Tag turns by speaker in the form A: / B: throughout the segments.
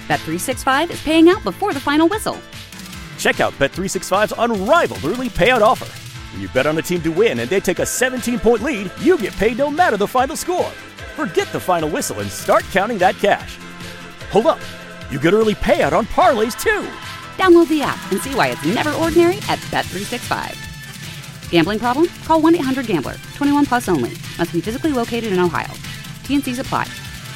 A: Bet365 is paying out before the final whistle.
B: Check out Bet365's unrivaled early payout offer. When you bet on a team to win and they take a 17-point lead, you get paid no matter the final score. Forget the final whistle and start counting that cash. Hold up. You get early payout on parlays, too.
A: Download the app and see why it's never ordinary at Bet365. Gambling problem? Call 1-800-GAMBLER. 21 plus only. Must be physically located in Ohio. T&Cs apply.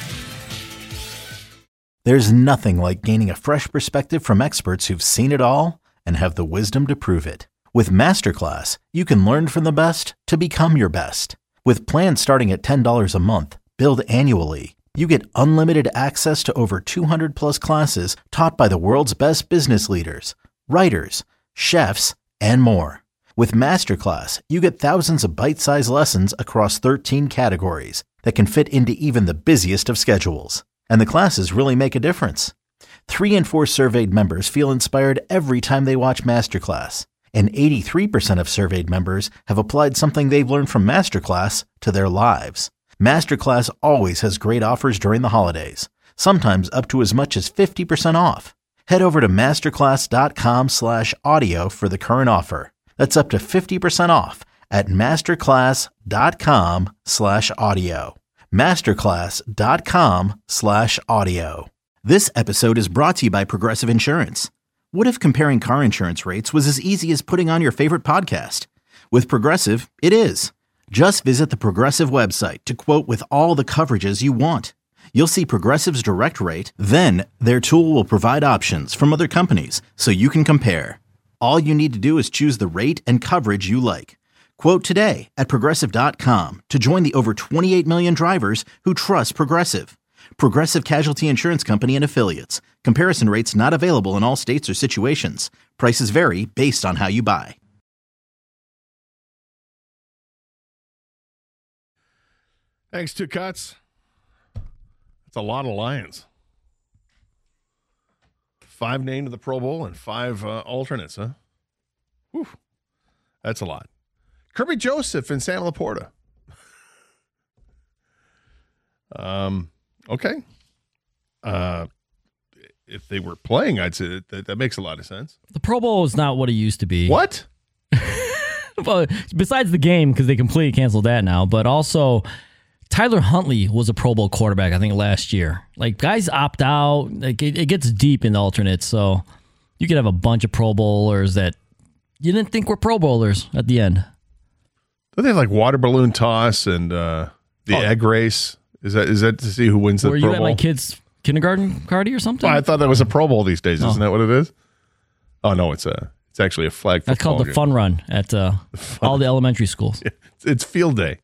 C: There's nothing like gaining a fresh perspective from experts who've seen it all and have the wisdom to prove it. With Masterclass, you can learn from the best to become your best. With plans starting at $10 a month, billed annually, you get unlimited access to over 200 plus classes taught by the world's best business leaders, writers, chefs, and more. With Masterclass, you get thousands of bite-sized lessons across 13 categories that can fit into even the busiest of schedules. And the classes really make a difference. 3 in 4 surveyed members feel inspired every time they watch Masterclass. And 83% of surveyed members have applied something they've learned from Masterclass to their lives. Masterclass always has great offers during the holidays, sometimes up to as much as 50% off. Head over to masterclass.com/audio for the current offer. That's up to 50% off at masterclass.com/audio. masterclass.com/audio. This episode is brought to you by Progressive Insurance. What if comparing car insurance rates was as easy as putting on your favorite podcast? With Progressive, it is. Just visit the Progressive website to quote with all the coverages you want. You'll see Progressive's direct rate, then their tool will provide options from other companies so you can compare. All you need to do is choose the rate and coverage you like. Quote today at Progressive.com to join the over 28 million drivers who trust Progressive. Progressive Casualty Insurance Company and Affiliates. Comparison rates not available in all states or situations. Prices vary based on how you buy.
D: Thanks, Two Cuts. That's a lot of Lions. 5 named to the Pro Bowl and 5 alternates, huh? Whew. That's a lot. Kirby Joseph in Santa Laporta. Okay. If they were playing, I'd say that makes a lot of sense.
E: The Pro Bowl is not what it used to be.
D: What?
E: Well, besides the game, because they completely canceled that now, but also Tyler Huntley was a Pro Bowl quarterback, I think, last year. Like, guys opt out. Like, it gets deep in the alternates, so you could have a bunch of Pro Bowlers that you didn't think were Pro Bowlers at the end.
D: Don't they have like water balloon toss and the egg race? Is that to see who wins the Pro Bowl?
E: Were you at my kid's kindergarten party or something?
D: Well, I thought that was a Pro Bowl these days. Isn't that what it is? Oh no, it's actually a flag football.
E: That's called the Fun Run at all the elementary schools.
D: It's field day.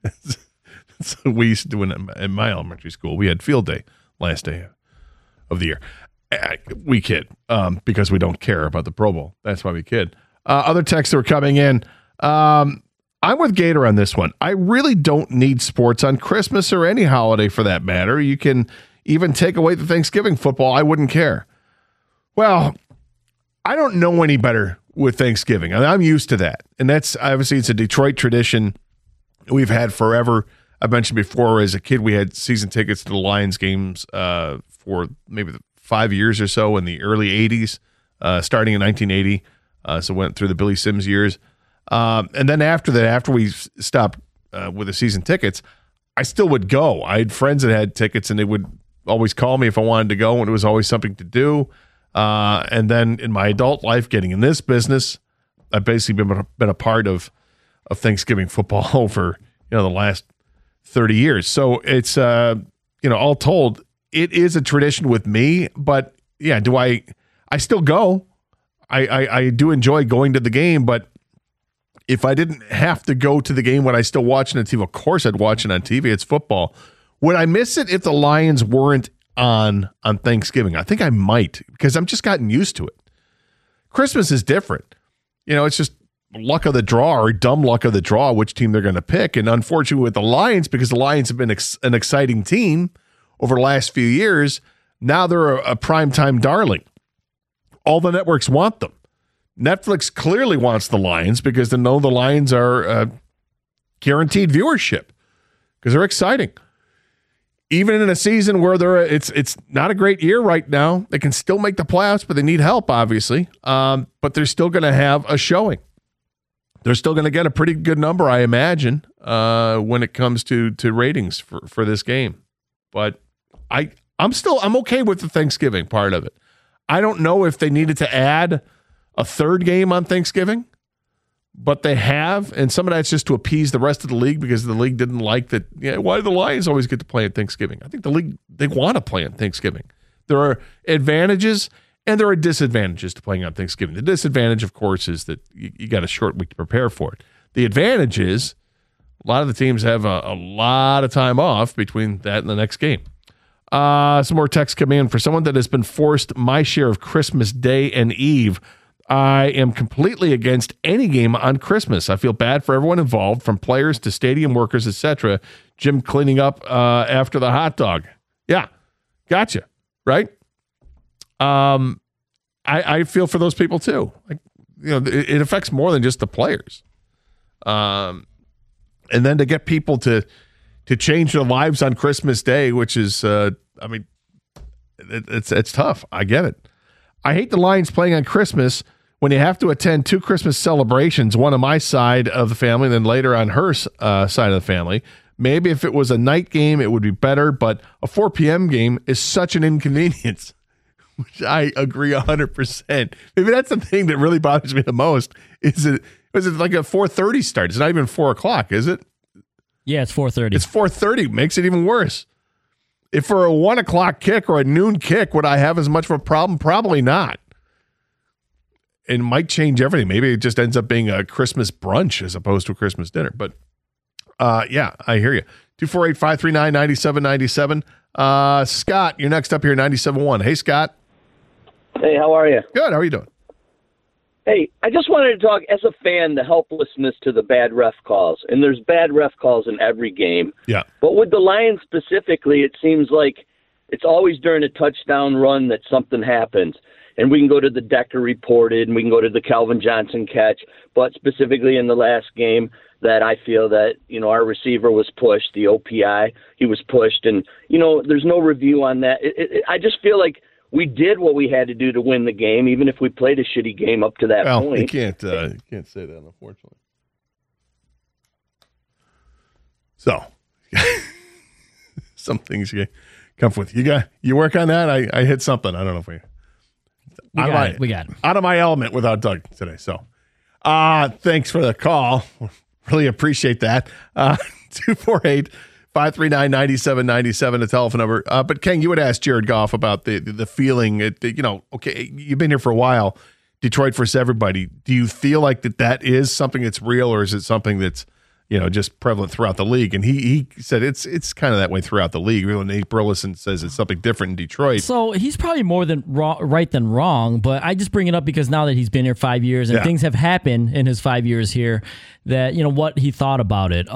D: So we used to do it in my elementary school. We had field day last day of the year. We kid because we don't care about the Pro Bowl. That's why we kid. Other texts that were coming in. I'm with Gator on this one. I really don't need sports on Christmas or any holiday for that matter. You can even take away the Thanksgiving football. I wouldn't care. Well, I don't know any better with Thanksgiving. I'm used to that. And that's obviously it's a Detroit tradition we've had forever. I mentioned before, as a kid, we had season tickets to the Lions games for maybe 5 years or so in the early 80s, starting in 1980. So went through the Billy Sims years. And then after that, after we stopped with the season tickets, I still would go. I had friends that had tickets, and they would always call me if I wanted to go, and it was always something to do. And then in my adult life, getting in this business, I've basically been a part of Thanksgiving football over the last 30 years. So it's all told, it is a tradition with me. But yeah, I still go. I do enjoy going to the game, but if I didn't have to go to the game, would I still watch it on TV? Of course I'd watch it on TV. It's football. Would I miss it if the Lions weren't on Thanksgiving? I think I might, because I'm just gotten used to it. Christmas is different. It's just luck of the draw or dumb luck of the draw which team they're going to pick. And unfortunately with the Lions, because the Lions have been an exciting team over the last few years, now they're a primetime darling. All the networks want them. Netflix clearly wants the Lions because they know the Lions are guaranteed viewership because they're exciting. even in a season where it's not a great year right now, they can still make the playoffs, but they need help, obviously. But they're still going to have a showing. They're still going to get a pretty good number, I imagine, when it comes to ratings for this game. But I'm okay with the Thanksgiving part of it. I don't know if they needed to add a third game on Thanksgiving, but they have, and some of that's just to appease the rest of the league because the league didn't like that. Why do the Lions always get to play at Thanksgiving? I think the league, they want to play on Thanksgiving. There are advantages and there are disadvantages to playing on Thanksgiving. The disadvantage, of course, is that you got a short week to prepare for it. The advantage is a lot of the teams have a lot of time off between that and the next game. Some more texts come in. For someone that has been forced my share of Christmas Day and Eve, I am completely against any game on Christmas. I feel bad for everyone involved, from players to stadium workers, etc. Jim cleaning up after the hot dog. Yeah, gotcha. Right? I feel for those people too. Like, it affects more than just the players. And then to get people to change their lives on Christmas Day, which is, it's tough. I get it. I hate the Lions playing on Christmas when you have to attend two Christmas celebrations, one on my side of the family, and then later on her side of the family. Maybe if it was a night game, it would be better, but a 4 p.m. game is such an inconvenience, which I agree 100%. Maybe that's the thing that really bothers me the most. Was it like a 4:30 start? It's not even 4 o'clock, is it?
E: Yeah, it's 4:30.
D: It's 4:30. Makes it even worse. If for a 1 o'clock kick or a noon kick, would I have as much of a problem? Probably not. It might change everything. Maybe it just ends up being a Christmas brunch as opposed to a Christmas dinner. But yeah, I hear you. 248-539-9797. Scott, you're next up here, 97.1. Hey, Scott.
F: Hey, how are you?
D: Good. How are you doing?
F: Hey, I just wanted to talk, as a fan, the helplessness to the bad ref calls. And there's bad ref calls in every game.
D: Yeah.
F: But with the Lions specifically, it seems like it's always during a touchdown run that something happens. And we can go to the Decker reported, and we can go to the Calvin Johnson catch. But specifically in the last game, that I feel that, our receiver was pushed, the OPI, he was pushed. And, there's no review on that. I just feel like we did what we had to do to win the game, even if we played a shitty game up to that point.
D: You can't say that, unfortunately. So, some things you come with. You work on that. I hit something. I don't know if we got it. Out of my element without Doug today. So, thanks for the call. Really appreciate that. 248-539-9797, the telephone number. But Ken, you would ask Jared Goff about the feeling. Okay, you've been here for a while. Detroit versus everybody. Do you feel like that is something that's real, or is it something that's just prevalent throughout the league? And he said it's kind of that way throughout the league. Nate Burleson says it's something different in Detroit.
E: So he's probably more than right than wrong, but I just bring it up because now that he's been here 5 years and things have happened in his 5 years here, that what he thought about it.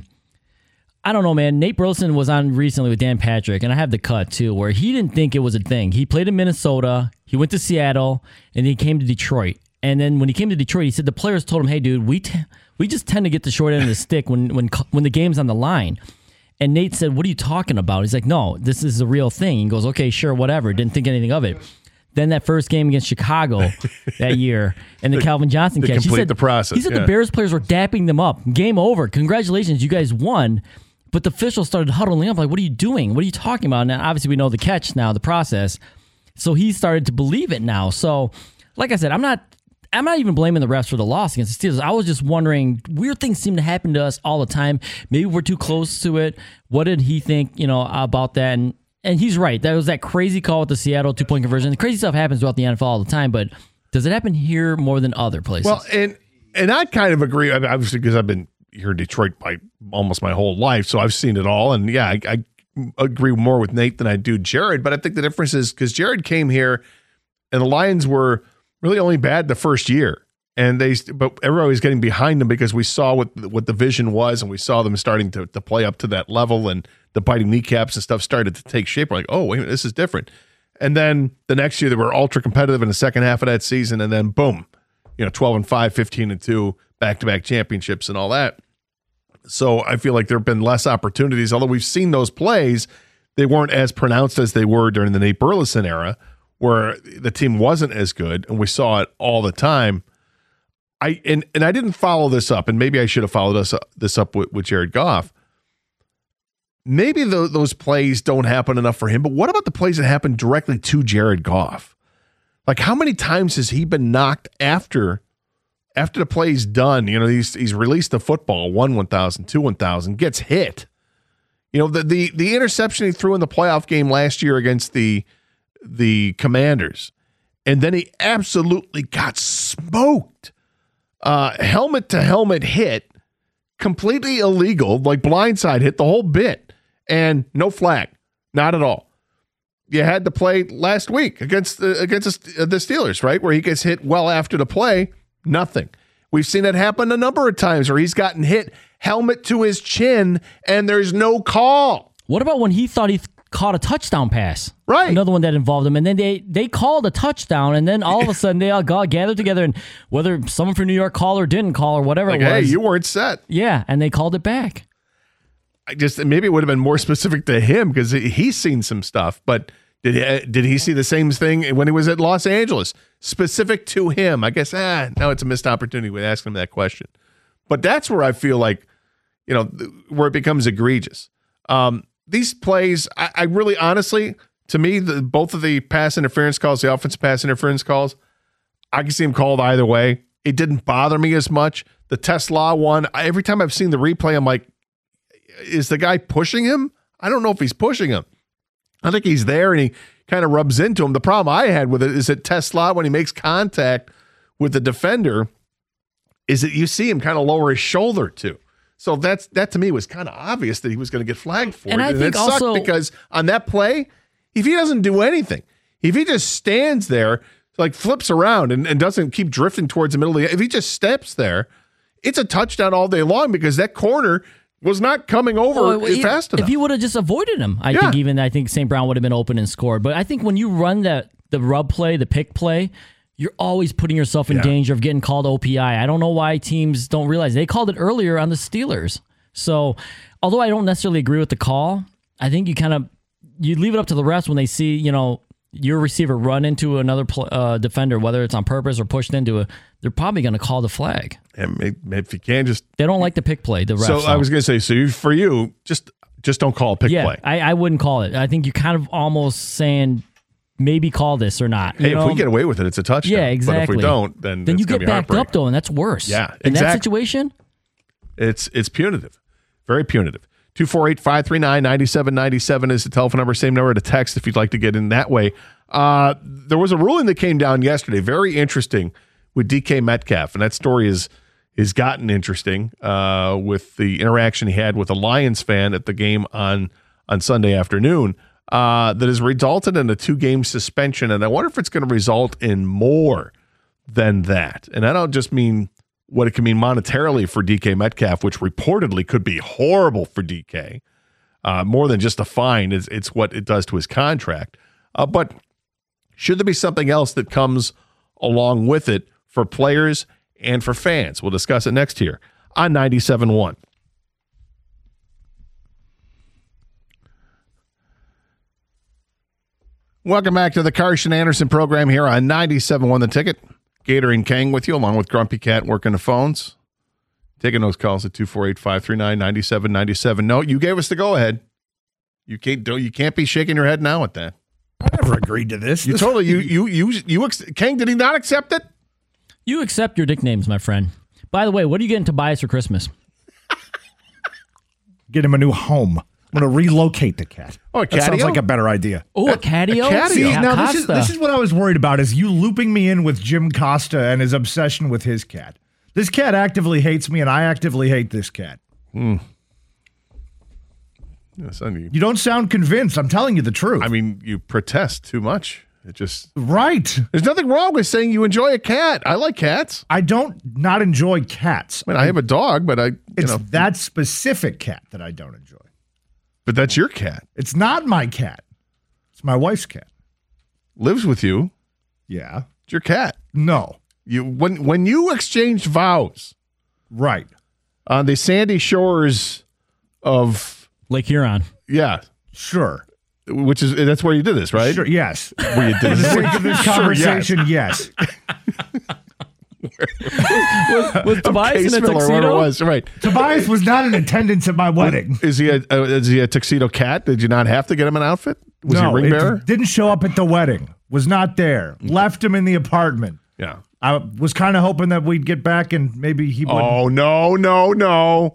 E: I don't know, man. Nate Burleson was on recently with Dan Patrick, and I have the cut too, where he didn't think it was a thing. He played in Minnesota, he went to Seattle, and then he came to Detroit. And then when he came to Detroit, he said the players told him, "Hey, dude, we just tend to get the short end of the stick when the game's on the line." And Nate said, "What are you talking about?" He's like, "No, this is a real thing." He goes, "Okay, sure, whatever." Didn't think anything of it. Then that first game against Chicago that year and the Calvin Johnson catch.
D: Complete the process.
E: He said the Bears players were dapping them up. Game over. Congratulations, you guys won. But the officials started huddling up like, "What are you doing? What are you talking about?" Now, obviously, we know the catch now, the process. So he started to believe it now. So, like I said, I'm not even blaming the refs for the loss against the Steelers. I was just wondering, weird things seem to happen to us all the time. Maybe we're too close to it. What did he think, about that? And he's right. That was that crazy call with the Seattle 2-point conversion. The crazy stuff happens throughout the NFL all the time, but does it happen here more than other places?
D: Well, and I kind of agree, obviously, because I've been here in Detroit by almost my whole life, so I've seen it all. And yeah, I agree more with Nate than I do Jared, but I think the difference is because Jared came here and the Lions were really only bad the first year, but everybody was getting behind them because we saw what the vision was, and we saw them starting to play up to that level, and the biting kneecaps and stuff started to take shape. We're like, oh, wait a minute, this is different. And then the next year they were ultra competitive in the second half of that season, and then boom, 12-5, 15-2, back-to-back championships and all that. So I feel like there have been less opportunities, although we've seen those plays. they weren't as pronounced as they were during the Nate Burleson era, where the team wasn't as good, and we saw it all the time. I didn't follow this up, and maybe I should have followed this up with Jared Goff. Maybe those plays don't happen enough for him, but what about the plays that happen directly to Jared Goff? Like, how many times has he been knocked after the play's done? You know, he's released the football, 1,000, 2,000, gets hit. You know, the interception he threw in the playoff game last year against the Commanders, and then he absolutely got smoked. Helmet to helmet hit, completely illegal, like blindside hit, the whole bit, and no flag, not at all. You had the play last week against the Steelers, right, where he gets hit well after the play, nothing. We've seen it happen a number of times where he's gotten hit helmet to his chin and there's no call.
E: What about when he thought he caught a touchdown pass?
D: Right.
E: Another one that involved him. And then they called a touchdown, and then all of a sudden they all gathered together, and whether someone from New York called or didn't call or whatever
D: like,
E: it was.
D: Hey, you weren't set.
E: Yeah, and they called it back.
D: Maybe it would have been more specific to him because he's seen some stuff, but did he see the same thing when he was at Los Angeles? Specific to him. I guess, now it's a missed opportunity with asking him that question. But that's where I feel like, you know, where it becomes egregious. These plays, I really, honestly, to me, both of the pass interference calls, the offensive pass interference calls, I can see them called either way. It didn't bother me as much. The Tesla one, every time I've seen the replay, I'm like, is the guy pushing him? I don't know if he's pushing him. I think he's there and he kind of rubs into him. The problem I had with it is that Tesla, when he makes contact with the defender, is that you see him kind of lower his shoulder too. So that to me was kind of obvious that he was going to get flagged for it.
E: And I think
D: it sucked
E: also
D: because on that play, if he doesn't do anything, if he just stands there, like flips around and doesn't keep drifting towards the middle of if he just steps there, it's a touchdown all day long because that corner was not coming over fast enough.
E: If he would have just avoided him, I think St. Brown would have been open and scored. But I think when you run the rub play, the pick play, you're always putting yourself in danger of getting called OPI. I don't know why teams don't realize. They called it earlier on the Steelers. So, although I don't necessarily agree with the call, I think you leave it up to the refs when they see, you know, your receiver run into another defender, whether it's on purpose or pushed into they're probably going to call the flag.
D: And if you can they
E: don't like the pick play, the refs.
D: So I was going to say, for you, just don't call a pick play.
E: I wouldn't call it. I think you're kind of almost saying maybe call this or not.
D: Hey, if we get away with it, it's a touchdown.
E: Yeah, exactly.
D: But if we don't, then
E: you get backed up, though, and that's worse.
D: Yeah,
E: in that situation,
D: it's punitive, very punitive. 248-539-9797 is the telephone number. Same number to text if you'd like to get in that way. There was a ruling that came down yesterday, very interesting, with DK Metcalf, and that story is gotten interesting with the interaction he had with a Lions fan at the game on Sunday afternoon. That has resulted in a 2-game suspension, and I wonder if it's going to result in more than that. And I don't just mean what it can mean monetarily for DK Metcalf, which reportedly could be horrible for DK, more than just a fine. It's what it does to his contract. But should there be something else that comes along with it for players and for fans? We'll discuss it next here on 97.1. Welcome back to the Karsch and Anderson program here on 97.1 The Ticket. Gator and Kang with you, along with Grumpy Cat working the phones. Taking those calls at 248-539-9797. No, you gave us the go-ahead. You can't be shaking your head now at that.
G: I never agreed to this.
D: You Kang, did he not accept it?
E: You accept your nicknames, my friend. By the way, what are you getting Tobias for Christmas?
G: Get him a new home. I'm going to relocate the cat.
D: Oh, a catio?
G: That sounds like a better idea.
E: Oh, a catio?
D: A catio.
G: See, now this is what I was worried about, is you looping me in with Jim Costa and his obsession with his cat. This cat actively hates me, and I actively hate this cat.
D: You
G: don't sound convinced. I'm telling you the truth.
D: I mean, you protest too much. It just...
G: Right.
D: There's nothing wrong with saying you enjoy a cat. I like cats.
G: I don't not enjoy cats.
D: I mean, I have a dog, but
G: It's that specific cat that I don't enjoy.
D: But that's your cat.
G: It's not my cat. It's my wife's cat.
D: Lives with you.
G: Yeah.
D: It's your cat.
G: No.
D: When you exchanged vows,
G: right,
D: on the sandy shores of
E: Lake Huron.
D: Yeah.
G: Sure.
D: That's where you did this, right?
G: Sure, yes.
D: Where you did
G: For the sake of this conversation, yes.
E: Was Tobias in a
D: Caseville or wherever it
E: tuxedo?
D: was, right?
G: Tobias was not in attendance at my wedding.
D: Is he a tuxedo cat? Did you not have to get him an outfit? Was he a ring bearer?
G: Didn't show up at the wedding. Was not there. Left him in the apartment.
D: Yeah.
G: I was kind of hoping that we'd get back and maybe he wouldn't.
D: Oh, no. No.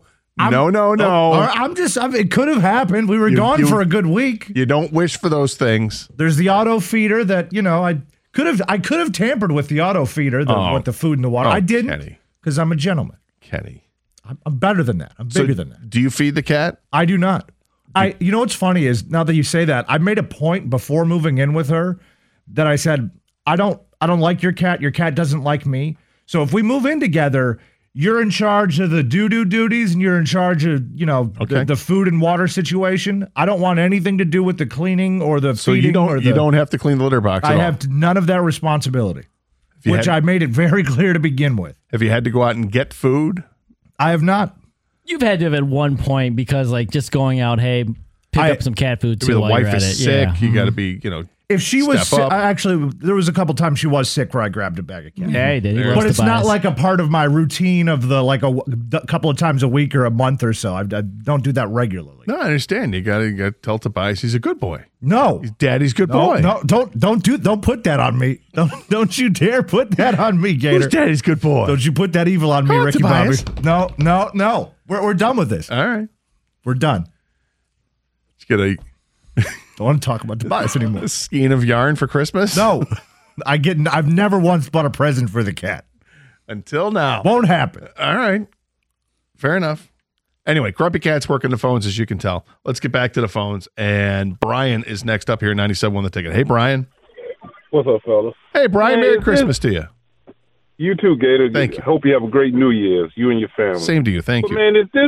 G: It could have happened. We were gone for a good week.
D: You don't wish for those things.
G: There's the auto feeder that, I could have tampered with the auto feeder, with the food and the water. I didn't because I'm a gentleman.
D: Kenny.
G: I'm better than that. I'm bigger than that.
D: Do you feed the cat?
G: I do not. You know what's funny is now that you say that, I made a point before moving in with her that I said, I don't like your cat. Your cat doesn't like me. So if we move in together, you're in charge of the doo-doo duties and you're in charge of, the food and water situation. I don't want anything to do with the cleaning or the feeding.
D: So you don't have to clean the litter box at all?
G: I have none of that responsibility, which I made it very clear to begin with.
D: Have you had to go out and get food?
G: I have not.
E: You've had to have at one point because, just going out, hey, pick up some cat food too.
D: The
E: while
D: wife
E: you're at
D: is
E: it.
D: sick.
E: Yeah.
D: You got to be,
G: If she was
D: step
G: sick,
D: up.
G: actually, there was a couple times she was sick where I grabbed a bag of cat.
E: Yeah, he did. He loves
G: But it's
E: Tobias.
G: not like a part of my routine of a couple of times a week or a month or so. I don't do that regularly.
D: No, I understand. You got to tell Tobias he's a good boy.
G: No,
D: He's daddy's good boy.
G: No, don't put that on me. Don't you dare put that on me, Gator.
D: Who's daddy's good boy?
G: Don't you put that evil on me,
D: Come on,
G: Ricky
D: Tobias.
G: Bobby. No. We're done with this.
D: All right.
G: We're done.
D: Let's get a
G: Don't want to talk about Tobias anymore.
D: skein of yarn for Christmas.
G: No, I've never once bought a present for the cat.
D: Until now.
G: Won't happen.
D: All right. Fair enough. Anyway, Grumpy Cat's working the phones, as you can tell. Let's get back to the phones. And Brian is next up here at 97.1 The Ticket. Hey, Brian.
H: What's up, fellas?
D: Hey, Brian. Merry Christmas to you.
H: You too, Gator.
D: Thank you.
H: Hope you have a great New Year's, you and your family.
D: Same to you. Thank you.
H: Man, is this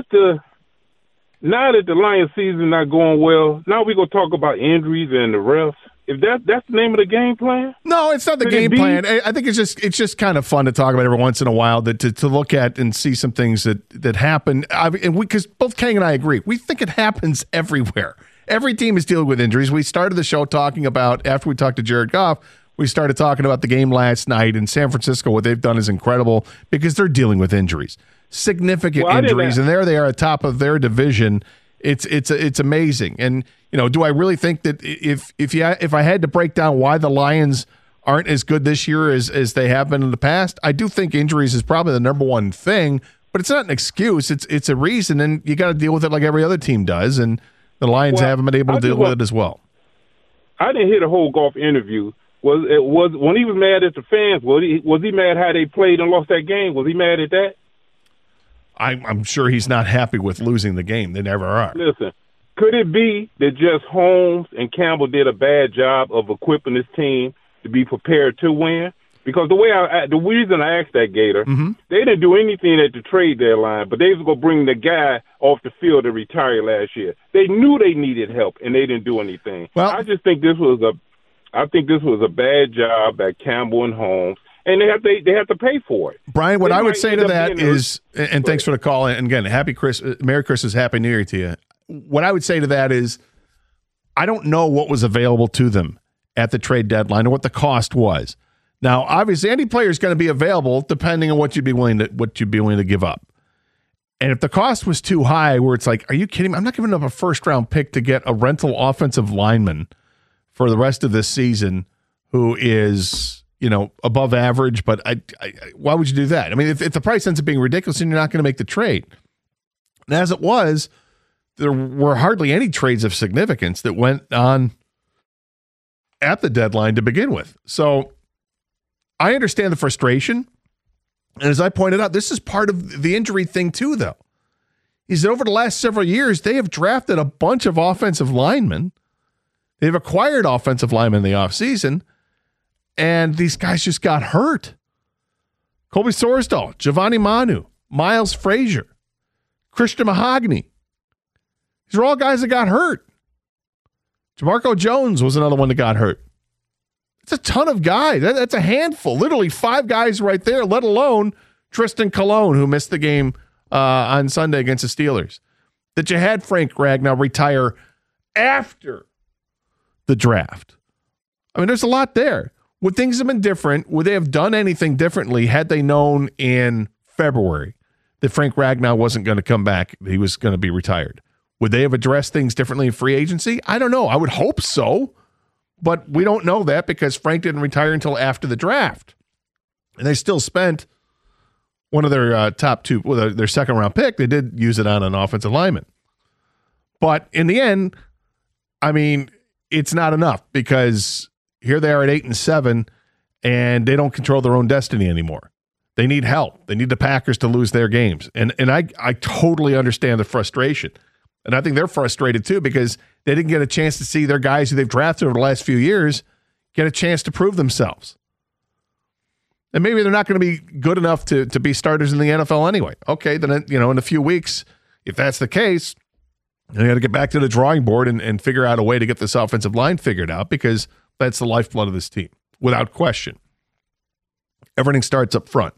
H: now that the Lions season not going well, now we going to talk about injuries and the refs? If that's the name of the game plan?
D: No, it's not the game plan. I think it's just kind of fun to talk about every once in a while, to look at and see some things that happen. Because both Kang and I agree, we think it happens everywhere. Every team is dealing with injuries. We started the show talking about, after we talked to Jared Goff, we started talking about the game last night in San Francisco. What they've done is incredible because they're dealing with injuries, significant injuries, and there they are at top of their division. It's amazing. And do I really think that if I had to break down why the Lions aren't as good this year as they have been in the past, I do think injuries is probably the number one thing. But it's not an excuse. It's a reason, and you got to deal with it like every other team does. And the Lions haven't been able to deal with it as well.
H: I didn't hear the whole Goff interview. Was when he was mad at the fans? Was he mad how they played and lost that game? Was he mad at that?
D: I'm sure he's not happy with losing the game. They never are.
H: Listen, could it be that just Holmes and Campbell did a bad job of equipping this team to be prepared to win? Because the reason I asked that, Gator, they didn't do anything at the trade deadline, but they was going to bring the guy off the field to retire last year. They knew they needed help, and they didn't do anything.
D: Well,
H: I just think this was a bad job by Campbell and Holmes. And they have to pay for it.
D: Brian, what I would say to that is, and thanks for the call, and again, Merry Christmas, Happy New Year to you. What I would say to that is, I don't know what was available to them at the trade deadline or what the cost was. Now, obviously, any player is going to be available depending on what you'd be willing to give up. And if the cost was too high, where it's like, are you kidding me? I'm not giving up a first-round pick to get a rental offensive lineman for the rest of this season who is, above average, but why would you do that? I mean, if the price ends up being ridiculous, then you're not going to make the trade. And as it was, there were hardly any trades of significance that went on at the deadline to begin with. So I understand the frustration. And as I pointed out, this is part of the injury thing too, though. Is that over the last several years, they have drafted a bunch of offensive linemen. They've acquired offensive linemen in the offseason. And these guys just got hurt. Colby Sorsdahl, Giovanni Manu, Miles Frazier, Christian Mahogany. These are all guys that got hurt. Jamarco Jones was another one that got hurt. It's a ton of guys. That's a handful. Literally 5 guys right there, let alone Tristan Colon, who missed the game on Sunday against the Steelers. That you had Frank Ragnow retire after the draft. I mean, there's a lot there. Would things have been different? Would they have done anything differently had they known in February that Frank Ragnow wasn't going to come back, he was going to be retired? Would they have addressed things differently in free agency? I don't know. I would hope so, but we don't know that because Frank didn't retire until after the draft. And they still spent one of their top two, well, their second-round pick. They did use it on an offensive lineman. But in the end, I mean, it's not enough because here they are at 8-7, and they don't control their own destiny anymore. They need help. They need the Packers to lose their games. And I totally understand the frustration. And I think they're frustrated too because they didn't get a chance to see their guys who they've drafted over the last few years get a chance to prove themselves. And maybe they're not going to be good enough to be starters in the NFL anyway. Okay, then in a few weeks, if that's the case, they got to get back to the drawing board and figure out a way to get this offensive line figured out because that's the lifeblood of this team, without question. Everything starts up front,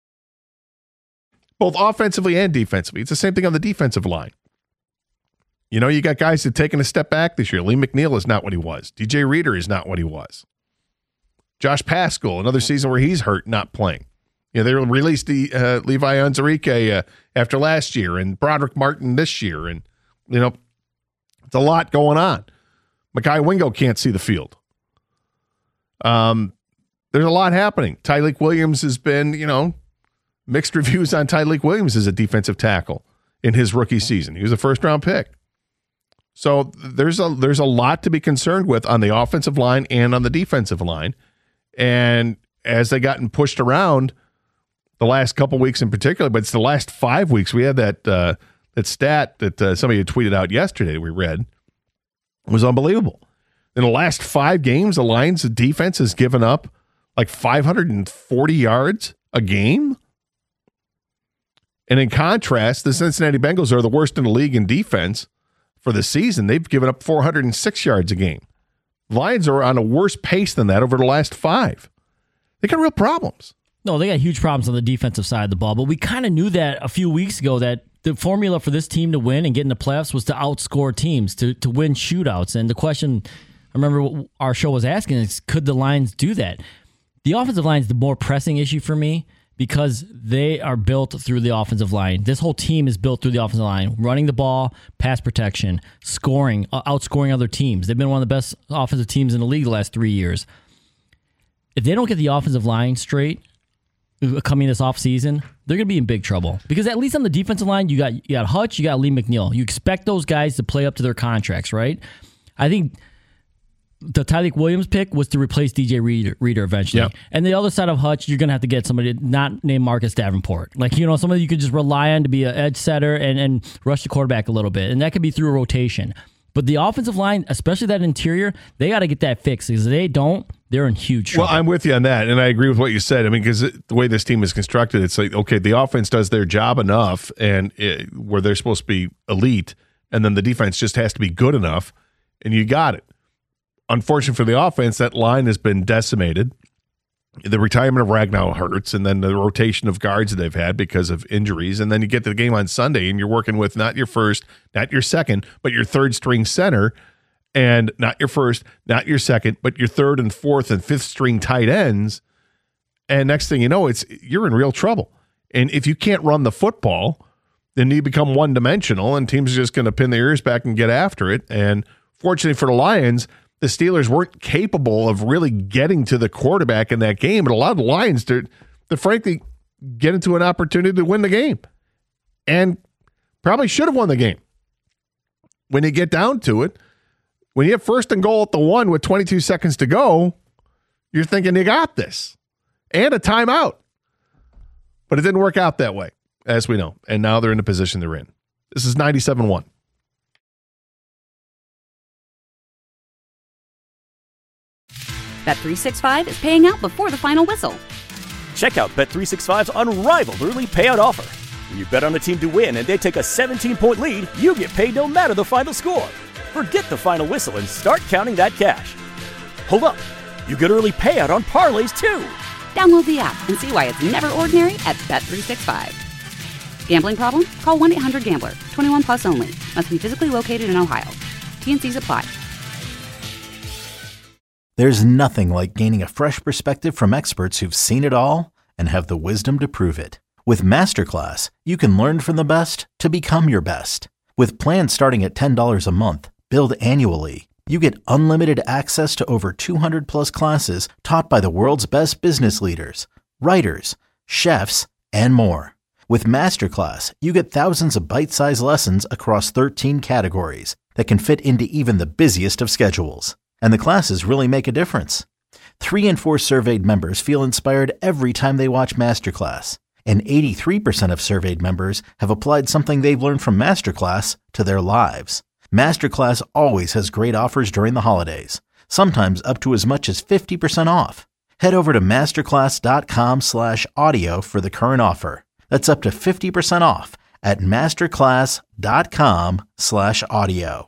D: both offensively and defensively. It's the same thing on the defensive line. You got guys that have taken a step back this year. Lee McNeil is not what he was. DJ Reader is not what he was. Josh Paschal, another season where he's hurt, not playing. They released the Levi Onwuzurike after last year and Broderick Martin this year. And, it's a lot going on. Mekhi Wingo can't see the field. There's a lot happening. Tyleik Williams has been, mixed reviews on Tyleik Williams as a defensive tackle in his rookie season. He was a first-round pick. So there's a lot to be concerned with on the offensive line and on the defensive line. And as they gotten pushed around the last couple weeks in particular, but it's the last 5 weeks, we had that stat that somebody had tweeted out yesterday we read. It was unbelievable. In the last 5 games, the Lions' defense has given up like 540 yards a game. And in contrast, the Cincinnati Bengals are the worst in the league in defense for the season. They've given up 406 yards a game. Lions are on a worse pace than that over the last 5. They got real problems.
E: No, they got huge problems on the defensive side of the ball, but we kind of knew that a few weeks ago that the formula for this team to win and get in the playoffs was to outscore teams, to win shootouts. And the question I remember our show was asking is, could the Lions do that? The offensive line is the more pressing issue for me because they are built through the offensive line. This whole team is built through the offensive line, running the ball, pass protection, scoring, outscoring other teams. They've been one of the best offensive teams in the league the last 3 years. If they don't get the offensive line straight coming this offseason, they're going to be in big trouble. Because at least on the defensive line, you got Hutch, you got Lee McNeil. You expect those guys to play up to their contracts, right? I think the Tyleik Williams pick was to replace DJ Reader eventually. Yep. And the other side of Hutch, you're going to have to get somebody not named Marcus Davenport. Somebody you could just rely on to be an edge setter and rush the quarterback a little bit. And that could be through a rotation. But the offensive line, especially that interior, they got to get that fixed. Because if they don't, they're in huge trouble.
D: Well, I'm with you on that, and I agree with what you said. I mean, because the way this team is constructed, it's like, okay, the offense does their job enough and where they're supposed to be elite, and then the defense just has to be good enough, and you got it. Unfortunately for the offense, that line has been decimated. The retirement of Ragnow hurts, and then the rotation of guards that they've had because of injuries, and then you get to the game on Sunday, and you're working with not your first, not your second, but your third-string center, and not your first, not your second, but your third and fourth and fifth string tight ends. And next thing you know, you're in real trouble. And if you can't run the football, then you become one-dimensional, and teams are just going to pin their ears back and get after it. And fortunately for the Lions, the Steelers weren't capable of really getting to the quarterback in that game. But a lot of the Lions, they're frankly get into an opportunity to win the game. And probably should have won the game. When you get down to it, when you have first and goal at the 1 with 22 seconds to go, you're thinking you got this. And a timeout. But it didn't work out that way, as we know. And now they're in the position they're in. This is 97-1.
A: Bet365 is paying out before the final whistle.
B: Check out Bet365's unrivaled early payout offer. When you bet on a team to win and they take a 17-point lead, you get paid no matter the final score. Forget the final whistle and start counting that cash. Hold up. You get early payout on parlays, too.
A: Download the app and see why it's never ordinary at Bet365. Gambling problem? Call 1-800-GAMBLER. 21 plus only. Must be physically located in Ohio. T&Cs apply.
C: There's nothing like gaining a fresh perspective from experts who've seen it all and have the wisdom to prove it. With Masterclass, you can learn from the best to become your best. With plans starting at $10 a month, billed annually, you get unlimited access to over 200 plus classes taught by the world's best business leaders, writers, chefs, and more. With Masterclass, you get thousands of bite-sized lessons across 13 categories that can fit into even the busiest of schedules. And the classes really make a difference. 3 in 4 surveyed members feel inspired every time they watch Masterclass. And 83% of surveyed members have applied something they've learned from Masterclass to their lives. Masterclass always has great offers during the holidays, sometimes up to as much as 50% off. Head over to masterclass.com/audio for the current offer. That's up to 50% off at masterclass.com/audio.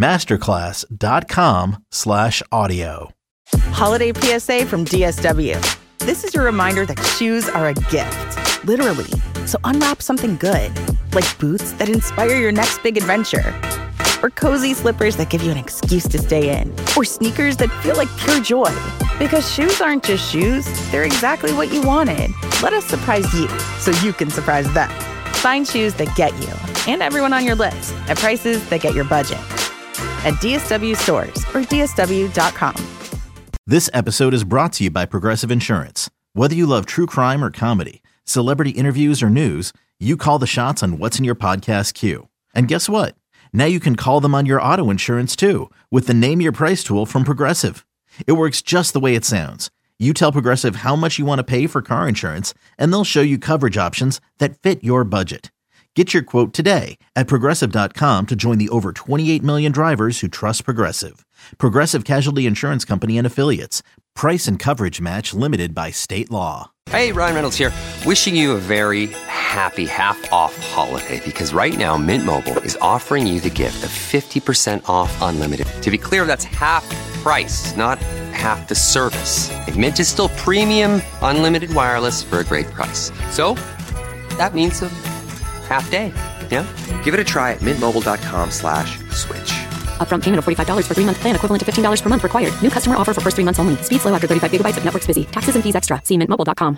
C: masterclass.com/audio.
I: Holiday PSA from DSW. This is your reminder that shoes are a gift, literally. So unwrap something good, like boots that inspire your next big adventure, or cozy slippers that give you an excuse to stay in, or sneakers that feel like pure joy. Because shoes aren't just shoes, they're exactly what you wanted. Let us surprise you so you can surprise them. Find shoes that get you and everyone on your list at prices that get your budget. At DSW stores or DSW.com.
C: This episode is brought to you by Progressive Insurance. Whether you love true crime or comedy, celebrity interviews or news, you call the shots on what's in your podcast queue. And guess what? Now you can call them on your auto insurance too with the Name Your Price tool from Progressive. It works just the way it sounds. You tell Progressive how much you want to pay for car insurance, and they'll show you coverage options that fit your budget. Get your quote today at Progressive.com to join the over 28 million drivers who trust Progressive. Progressive Casualty Insurance Company and Affiliates. Price and coverage match limited by state law.
J: Hey, Ryan Reynolds here. Wishing you a very happy half-off holiday because right now Mint Mobile is offering you the gift of 50% off unlimited. To be clear, that's half price, not half the service. And Mint is still premium unlimited wireless for a great price. So that means a half day. Yeah? Give it a try at mintmobile.com/switch.
K: Upfront payment of $45 for 3-month plan equivalent to $15 per month required. New customer offer for first 3 months only. Speed slow after 35 gigabytes if network's busy. Taxes and fees extra. See mintmobile.com.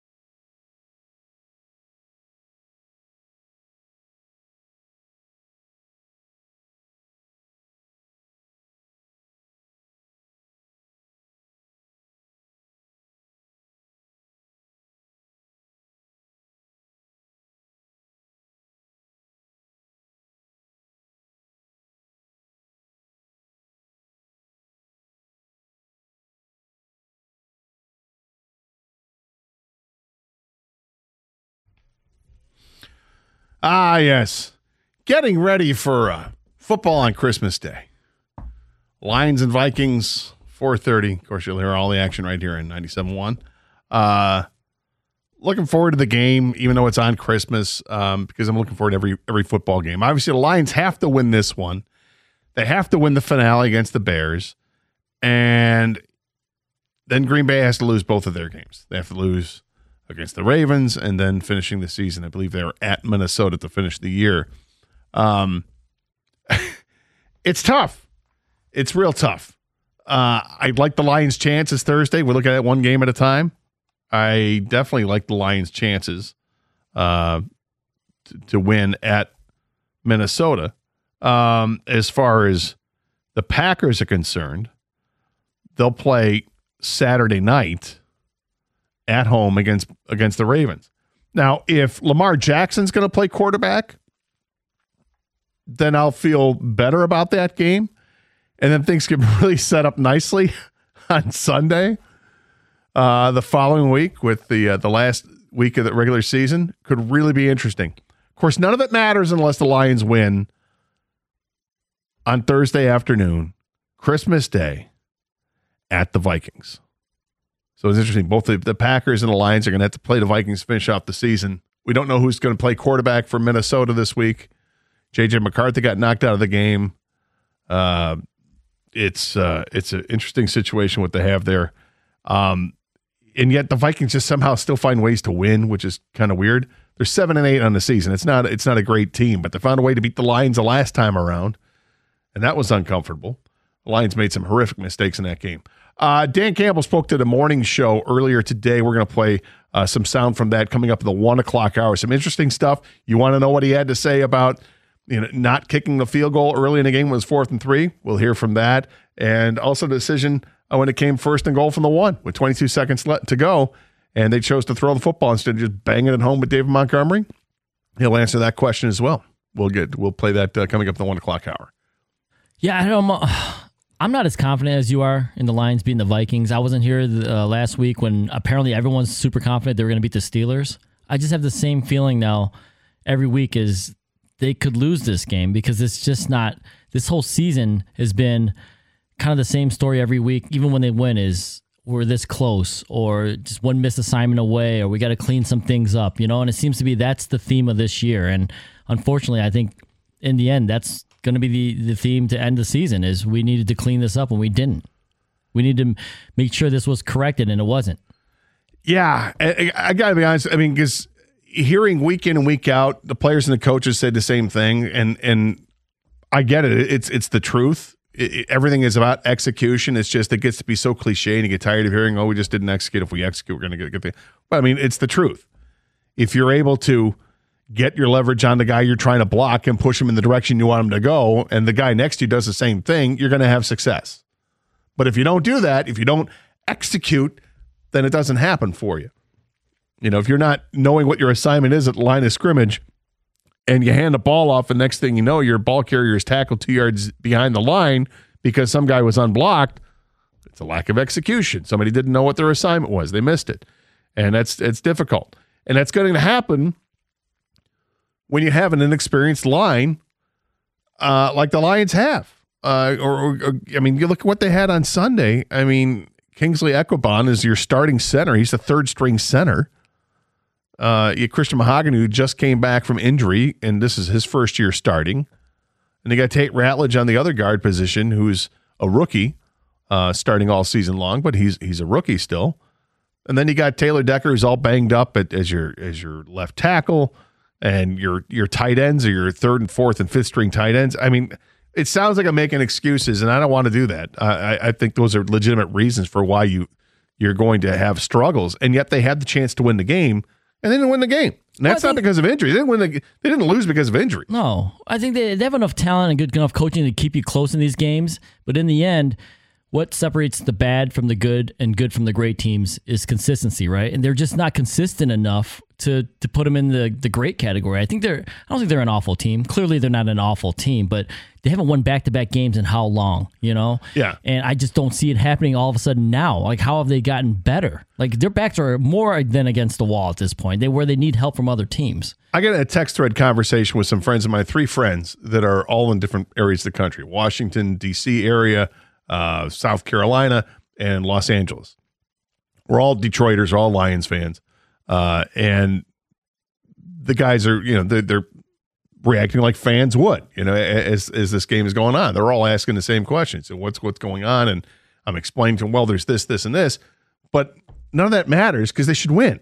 D: Ah, yes. Getting ready for football on Christmas Day. Lions and Vikings, 4:30. Of course, you'll hear all the action right here in 97.1. Looking forward to the game, even though it's on Christmas, because I'm looking forward to every football game. Obviously, the Lions have to win this one. They have to win the finale against the Bears. And then Green Bay has to lose both of their games. They have to lose against the Ravens, and then finishing the season. I believe they were at Minnesota to finish the year. It's tough. It's real tough. I like the Lions' chances Thursday. We're looking at one game at a time. I definitely like the Lions' chances to win at Minnesota. As far as the Packers are concerned, they'll play Saturday night at home against the Ravens. Now, if Lamar Jackson's going to play quarterback, then I'll feel better about that game. And then things can really set up nicely on Sunday. The following week with the last week of the regular season could really be interesting. Of course, none of it matters unless the Lions win on Thursday afternoon, Christmas Day, at the Vikings. So it's interesting. Both the Packers and the Lions are going to have to play the Vikings to finish off the season. We don't know who's going to play quarterback for Minnesota this week. J.J. McCarthy got knocked out of the game. It's an interesting situation what they have there. And yet the Vikings just somehow still find ways to win, which is kind of weird. They're 7-8 on the season. It's not a great team, but they found a way to beat the Lions the last time around, and that was uncomfortable. The Lions made some horrific mistakes in that game. Dan Campbell spoke to the morning show earlier today. We're going to play some sound from that coming up in the 1 o'clock hour. Some interesting stuff. You want to know what he had to say about not kicking the field goal early in the game when it was 4th and 3? We'll hear from that. And also the decision when it came 1st and goal from the 1 with 22 seconds to go, and they chose to throw the football instead of just banging it home with David Montgomery. He'll answer that question as well. We'll play that coming up in the 1 o'clock hour.
E: Yeah, I'm not as confident as you are in the Lions beating the Vikings. I wasn't here last week when apparently everyone's super confident they were going to beat the Steelers. I just have the same feeling now every week is they could lose this game because it's just not. This whole season has been kind of the same story every week. Even when they win, is we're this close, or just one missed assignment away, or we got to clean some things up, And it seems to be that's the theme of this year. And unfortunately, I think in the end, that's going to be the theme to end the season. Is we needed to clean this up and we didn't. We need to make sure this was corrected, and it wasn't.
D: Yeah, I got to be honest. I mean, because hearing week in and week out, the players and the coaches said the same thing, and I get it. It's the truth. Everything is about execution. It's just it gets to be so cliche, and you get tired of hearing, "Oh, we just didn't execute. If we execute, we're going to get the." But I mean, it's the truth. If you're able to get your leverage on the guy you're trying to block and push him in the direction you want him to go, and the guy next to you does the same thing, you're going to have success. But if you don't do that, if you don't execute, then it doesn't happen for you. If you're not knowing what your assignment is at the line of scrimmage and you hand the ball off, and next thing you know, your ball carrier is tackled 2 yards behind the line because some guy was unblocked, it's a lack of execution. Somebody didn't know what their assignment was. They missed it. And it's difficult. And that's going to happen when you have an inexperienced line like the Lions have. I mean, you look at what they had on Sunday. I mean, Kingsley Equibon is your starting center. He's the third-string center. You Christian Mahogany, who just came back from injury, and this is his first year starting. And you got Tate Ratledge on the other guard position, who's a rookie, starting all season long, but he's a rookie still. And then you got Taylor Decker, who's all banged up as your left tackle, and your tight ends are your third and fourth and fifth string tight ends. I mean, it sounds like I'm making excuses, and I don't want to do that. I think those are legitimate reasons for why you're going to have struggles, and yet they had the chance to win the game. And they didn't win the game. And that's not because of injury. They didn't lose because of injury.
E: No. I think they have enough talent and good enough coaching to keep you close in these games. But in the end, what separates the bad from the good and good from the great teams is consistency, right? And they're just not consistent enough to put them in the great category. I don't think they're an awful team. Clearly, they're not an awful team, but they haven't won back-to-back games in how long,
D: Yeah.
E: And I just don't see it happening all of a sudden now. Like, how have they gotten better? Like, their backs are more than against the wall at this point. Where they need help from other teams.
D: I got a text thread conversation with some friends of mine, 3 friends that are all in different areas of the country: Washington, D.C. area, South Carolina, and Los Angeles. We're all Detroiters, we're all Lions fans. And the guys are, they're reacting like fans would, as this game is going on. They're all asking the same questions. So what's going on? And I'm explaining to them, well, there's this, and this. But none of that matters because they should win.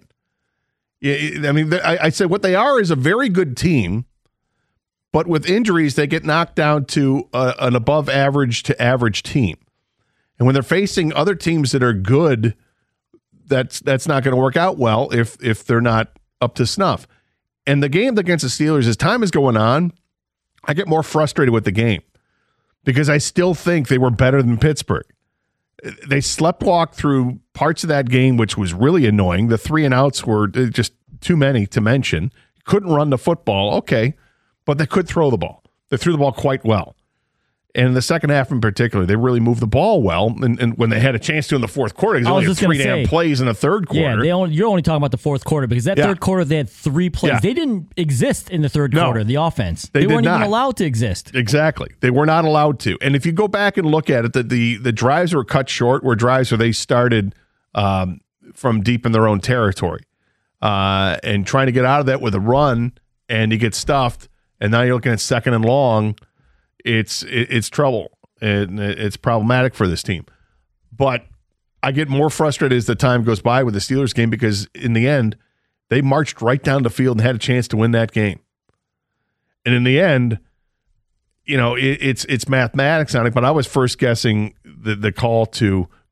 D: I mean, I said what they are is a very good team, but with injuries, they get knocked down to an above average to average team. And when they're facing other teams that are good, that's not going to work out well if they're not up to snuff. And the game against the Steelers, as time is going on, I get more frustrated with the game because I still think they were better than Pittsburgh. They sleptwalked through parts of that game, which was really annoying. The 3 and outs were just too many to mention. Couldn't run the football, okay, but they could throw the ball. They threw the ball quite well. And in the second half in particular, they really moved the ball well. And when they had a chance to in the fourth quarter, because they only had 3 damn plays in the third quarter.
E: Yeah, you're only talking about the fourth quarter because that third quarter, they had 3 plays. Yeah. They didn't exist in the third quarter, the offense. They weren't even allowed to exist.
D: Exactly. They were not allowed to. And if you go back and look at it, the drives were cut short, were drives where they started from deep in their own territory and trying to get out of that with a run, and you get stuffed, and now you're looking at second and long. It's trouble, and it's problematic for this team. But I get more frustrated as the time goes by with the Steelers game because in the end, they marched right down the field and had a chance to win that game. And in the end, it's mathematics on it, but I was first guessing the call to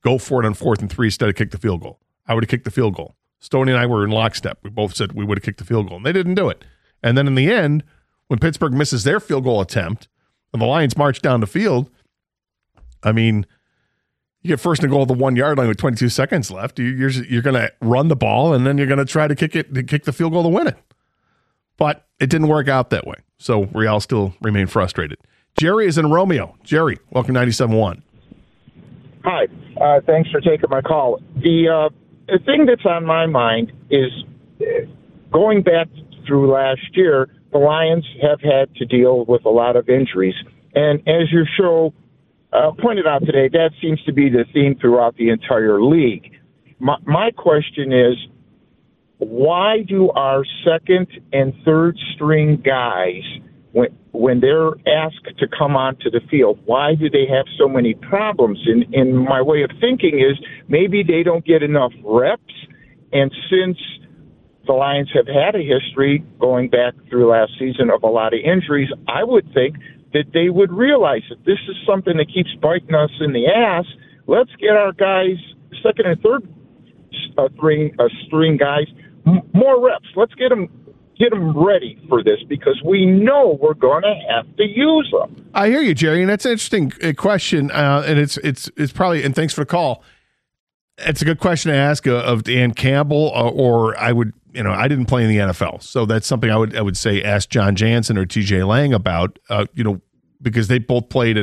D: go for it on 4th and 3 instead of kick the field goal. I would have kicked the field goal. Stoney and I were in lockstep. We both said we would have kicked the field goal, and they didn't do it. And then in the end, when Pittsburgh misses their field goal attempt and the Lions march down the field, I mean, you get first and goal at the 1 yard line with 22 seconds left. You're going to run the ball, and then you're going to try to kick the field goal to win it. But it didn't work out that way. So Real still remain frustrated. Jerry is in Romeo. Jerry, welcome to 97.1.
L: Hi. Thanks for taking my call. The thing that's on my mind is going back through last year, the Lions have had to deal with a lot of injuries. And as your show pointed out today, that seems to be the theme throughout the entire league. My question is, why do our second and third string guys, when they're asked to come onto the field, why do they have so many problems? And my way of thinking is maybe they don't get enough reps. And since the Lions have had a history going back through last season of a lot of injuries, I would think that they would realize that this is something that keeps biting us in the ass. Let's get our guys, second and third string guys, more reps. Let's get them ready for this because we know we're going to have to use them.
D: I hear you, Jerry, and that's an interesting question, and it's probably, and thanks for the call. It's a good question to ask of Dan Campbell, or I would, I didn't play in the NFL, so that's something I would say ask John Jansen or TJ Lang about, because they both played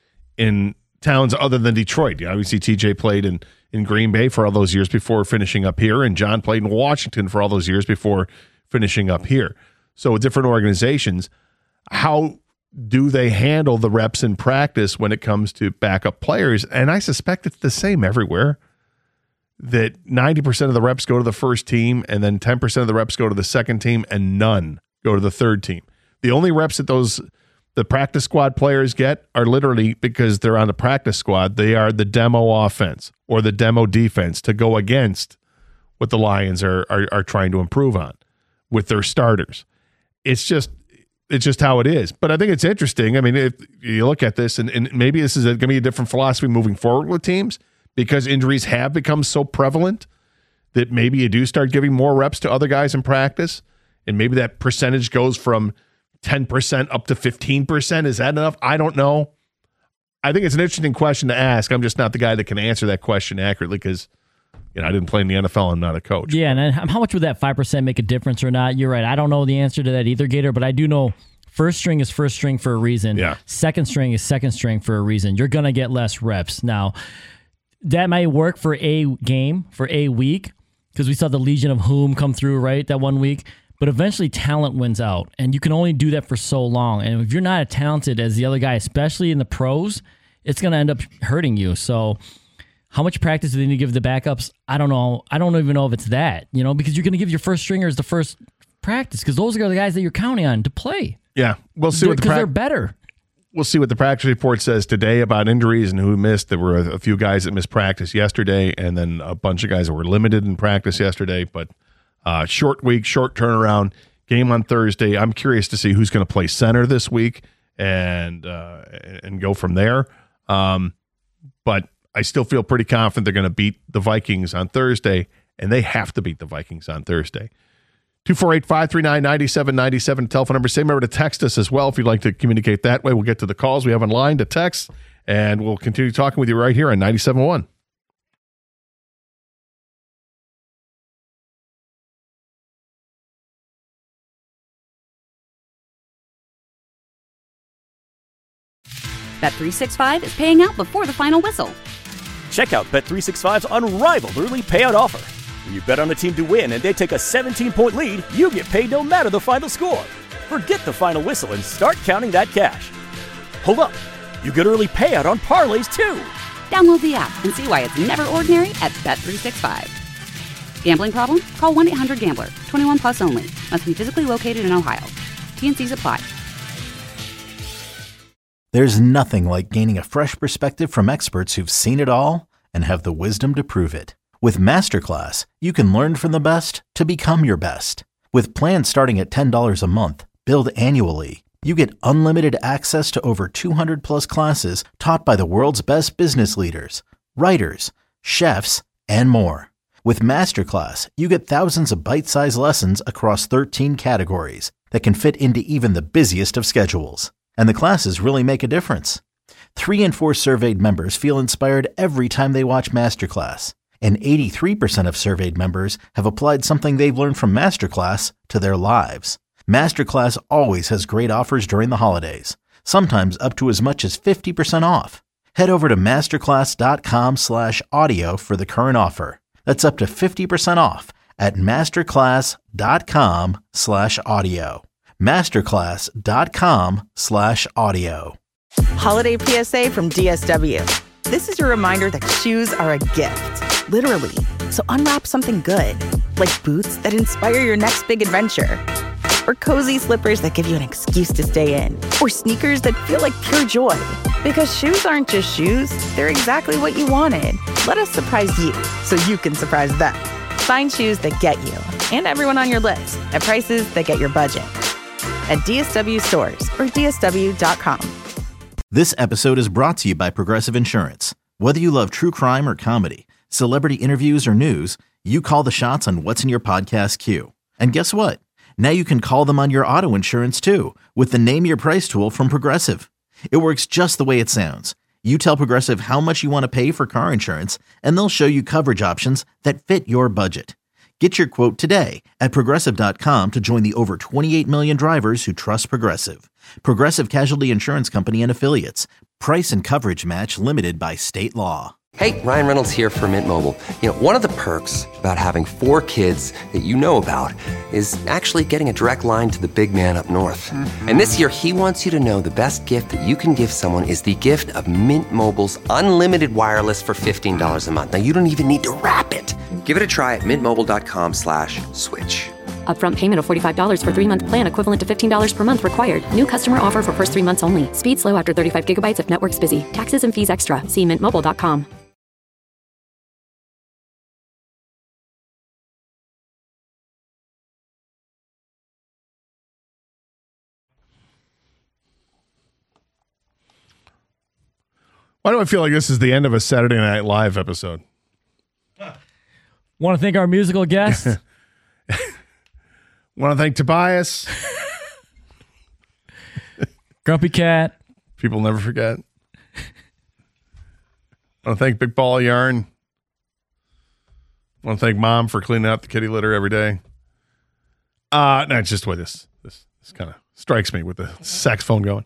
D: in towns other than Detroit. Obviously, TJ played in Green Bay for all those years before finishing up here, and John played in Washington for all those years before finishing up here. So different organizations, how do they handle the reps in practice when it comes to backup players? And I suspect it's the same everywhere, that 90% of the reps go to the first team, and then 10% of the reps go to the second team, and none go to the third team. The only reps that the practice squad players get are literally because they're on the practice squad. They are the demo offense or the demo defense to go against what the Lions are trying to improve on with their starters. It's just how it is. But I think it's interesting. I mean, if you look at this, and maybe this is going to be a different philosophy moving forward with teams, because injuries have become so prevalent that maybe you do start giving more reps to other guys in practice, and maybe that percentage goes from 10% up to 15%. Is that enough? I don't know. I think it's an interesting question to ask. I'm just not the guy that can answer that question accurately because I didn't play in the NFL. I'm not a coach.
E: Yeah, and how much would that 5% make a difference or not? You're right. I don't know the answer to that either, Gator, but I do know first string is first string for a reason.
D: Yeah.
E: Second string is second string for a reason. You're going to get less reps. Now, that might work for a game, for a week, because we saw the Legion of Whom come through, right, that 1 week. But eventually talent wins out, and you can only do that for so long. And if you're not as talented as the other guy, especially in the pros, it's going to end up hurting you. So how much practice do they need to give the backups? I don't know. I don't even know if it's that, because you're going to give your first stringers the first practice because those are the guys that you're counting on to play.
D: Yeah, we'll see
E: because they're better.
D: We'll see what the practice report says today about injuries and who missed. There were a few guys that missed practice yesterday, and then a bunch of guys that were limited in practice yesterday. But short week, short turnaround, game on Thursday. I'm curious to see who's going to play center this week and go from there. But I still feel pretty confident they're going to beat the Vikings on Thursday, and they have to beat the Vikings on Thursday. 248-539-9797 telephone number. Same number to text us as well if you'd like to communicate that way. We'll get to the calls we have online to text, and we'll continue talking with you right here on 97.1.
A: Bet365 is paying out before the final whistle.
B: Check out Bet365's unrivaled early payout offer. When you bet on a team to win and they take a 17-point lead, you get paid no matter the final score. Forget the final whistle and start counting that cash. Hold up. You get early payout on parlays, too.
A: Download the app and see why it's never ordinary at Bet365. Gambling problem? Call 1-800-GAMBLER. 21 plus only. Must be physically located in Ohio. T&Cs apply.
C: There's nothing like gaining a fresh perspective from experts who've seen it all and have the wisdom to prove it. With Masterclass, you can learn from the best to become your best. With plans starting at $10 a month, billed annually, you get unlimited access to over 200 plus classes taught by the world's best business leaders, writers, chefs, and more. With Masterclass, you get thousands of bite-sized lessons across 13 categories that can fit into even the busiest of schedules. And the classes really make a difference. 3 in 4 surveyed members feel inspired every time they watch Masterclass. And 83% of surveyed members have applied something they've learned from Masterclass to their lives. Masterclass always has great offers during the holidays, sometimes up to as much as 50% off. Head over to masterclass.com/audio for the current offer. That's up to 50% off at masterclass.com/audio. masterclass.com/audio.
I: Holiday PSA from DSW. This is your reminder that shoes are a gift, literally. So unwrap something good, like boots that inspire your next big adventure, or cozy slippers that give you an excuse to stay in, or sneakers that feel like pure joy. Because shoes aren't just shoes, they're exactly what you wanted. Let us surprise you so you can surprise them. Find shoes that get you and everyone on your list at prices that get your budget. At DSW stores or DSW.com.
C: This episode is brought to you by Progressive Insurance. Whether you love true crime or comedy, celebrity interviews or news, you call the shots on what's in your podcast queue. And guess what? Now you can call them on your auto insurance too with the Name Your Price tool from Progressive. It works just the way it sounds. You tell Progressive how much you want to pay for car insurance, and they'll show you coverage options that fit your budget. Get your quote today at Progressive.com to join the over 28 million drivers who trust Progressive. Progressive Casualty Insurance Company and Affiliates. Price and coverage match limited by state law.
J: Hey, Ryan Reynolds here for Mint Mobile. You know, one of the perks about having 4 kids that you know about is actually getting a direct line to the big man up north. And this year, he wants you to know the best gift that you can give someone is the gift of Mint Mobile's unlimited wireless for $15 a month. Now, you don't even need to wrap it. Give it a try at mintmobile.com/switch.
K: Upfront payment of $45 for 3-month plan equivalent to $15 per month required. New customer offer for first 3 months only. Speed slow after 35 gigabytes if network's busy. Taxes and fees extra. See mintmobile.com.
D: Why do I feel like this is the end of a Saturday Night Live episode?
E: Want to thank our musical guest?
D: Want to thank Tobias.
E: Grumpy Cat.
D: People never forget. Want to thank Big Ball of Yarn. Want to thank Mom for cleaning out the kitty litter every day. No, it's just the way this kind of strikes me with the saxophone going.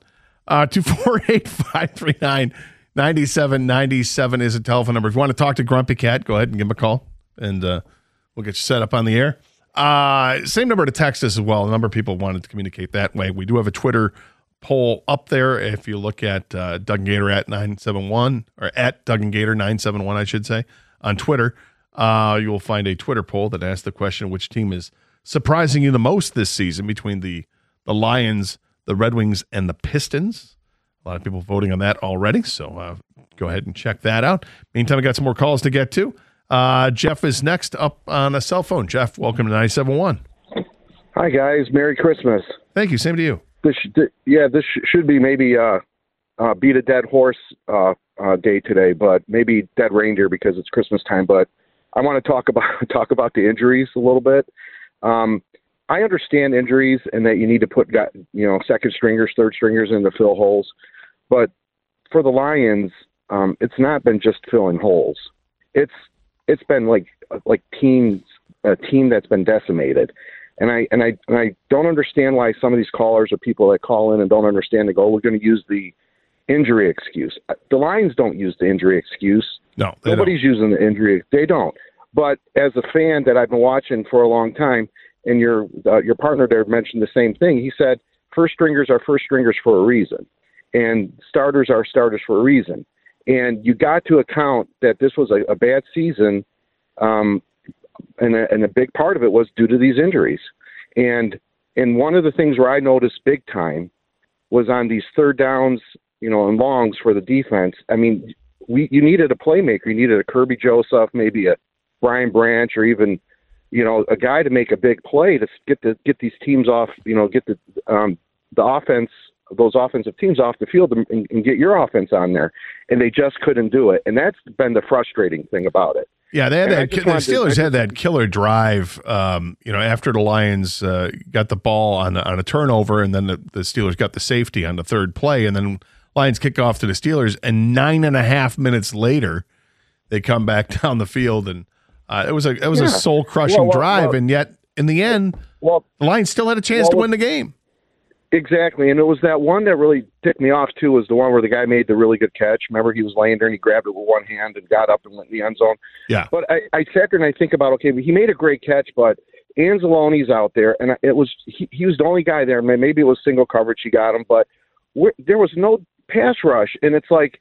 D: 248-539-9797 is a telephone number. If you want to talk to Grumpy Cat, go ahead and give him a call, and we'll get you set up on the air. Same number to text us as well. A number of people wanted to communicate that way. We do have a Twitter poll up there. If you look at Doug and Gator at 971, or at Doug and Gator 971, I should say, on Twitter, you will find a Twitter poll that asks the question, which team is surprising you the most this season between the Lions, the Red Wings, and the Pistons. A lot of people voting on that already, so go ahead and check that out. Meantime, we got some more calls to get to. Jeff is next up on a cell phone. Jeff, welcome to 97.1.
M: Hi, guys. Merry Christmas.
D: Thank you. Same to you.
M: This should be maybe beat a dead horse day today, but maybe dead reindeer because it's Christmas time. But I want to talk about the injuries a little bit. I understand injuries and that you need to put second stringers, third stringers in to fill holes, but for the Lions, it's not been just filling holes. It's been like a team that's been decimated. And I don't understand why some of these callers or people that call in and don't understand, they go, we're going to use the injury excuse. The Lions don't use the injury excuse.
D: No,
M: nobody's using the injury. They don't. But as a fan that I've been watching for a long time, and your partner there mentioned the same thing. He said first stringers are first stringers for a reason, and starters are starters for a reason. And you got to account that this was a bad season, and a big part of it was due to these injuries. And one of the things where I noticed big time was on these third downs, and longs for the defense. I mean, you needed a playmaker. You needed a Kirby Joseph, maybe a Brian Branch, or even a guy to make a big play to get these teams off. Get the offense those offensive teams off the field and get your offense on there, and they just couldn't do it. And that's been the frustrating thing about it.
D: Yeah, they had the Steelers had that killer drive. After the Lions got the ball on a turnover, and then the Steelers got the safety on the third play, and then Lions kick off to the Steelers, and 9.5 minutes later, they come back down the field, and it was a soul crushing drive, and yet in the end, the Lions still had a chance to win the game.
M: Exactly, and it was that one that really ticked me off too. Was the one where the guy made the really good catch. Remember, he was laying there and he grabbed it with one hand and got up and went in the end zone.
D: Yeah.
M: But I sat there and I think about, okay, he made a great catch, but Anzalone's out there, and he was the only guy there. Maybe it was single coverage, he got him, but there was no pass rush, and it's like,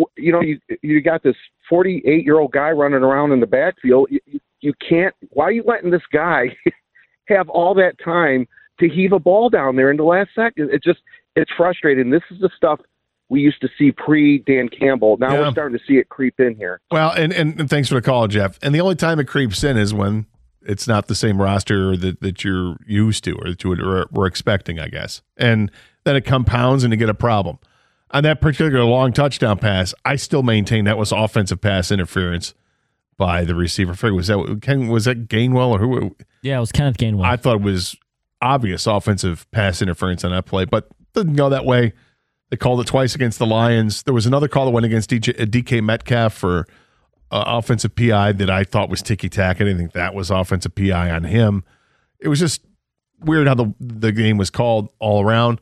M: you got this 48-year-old guy running around in the backfield. You can't. Why are you letting this guy have all that time to heave a ball down there in the last second? It's frustrating. This is the stuff we used to see pre-Dan Campbell. Now we're starting to see it creep in here.
D: Well, and thanks for the call, Jeff. And the only time it creeps in is when it's not the same roster that you're used to or that you were expecting, I guess. And then it compounds and you get a problem. On that particular long touchdown pass, I still maintain that was offensive pass interference by the receiver. Was that Gainwell or who?
E: Yeah, it was Kenneth Gainwell.
D: I thought it was obvious offensive pass interference on that play, but didn't go that way. They called it twice against the Lions. There was another call that went against DK Metcalf for offensive PI that I thought was ticky-tack. I didn't think that was offensive PI on him. It was just weird how the game was called all around.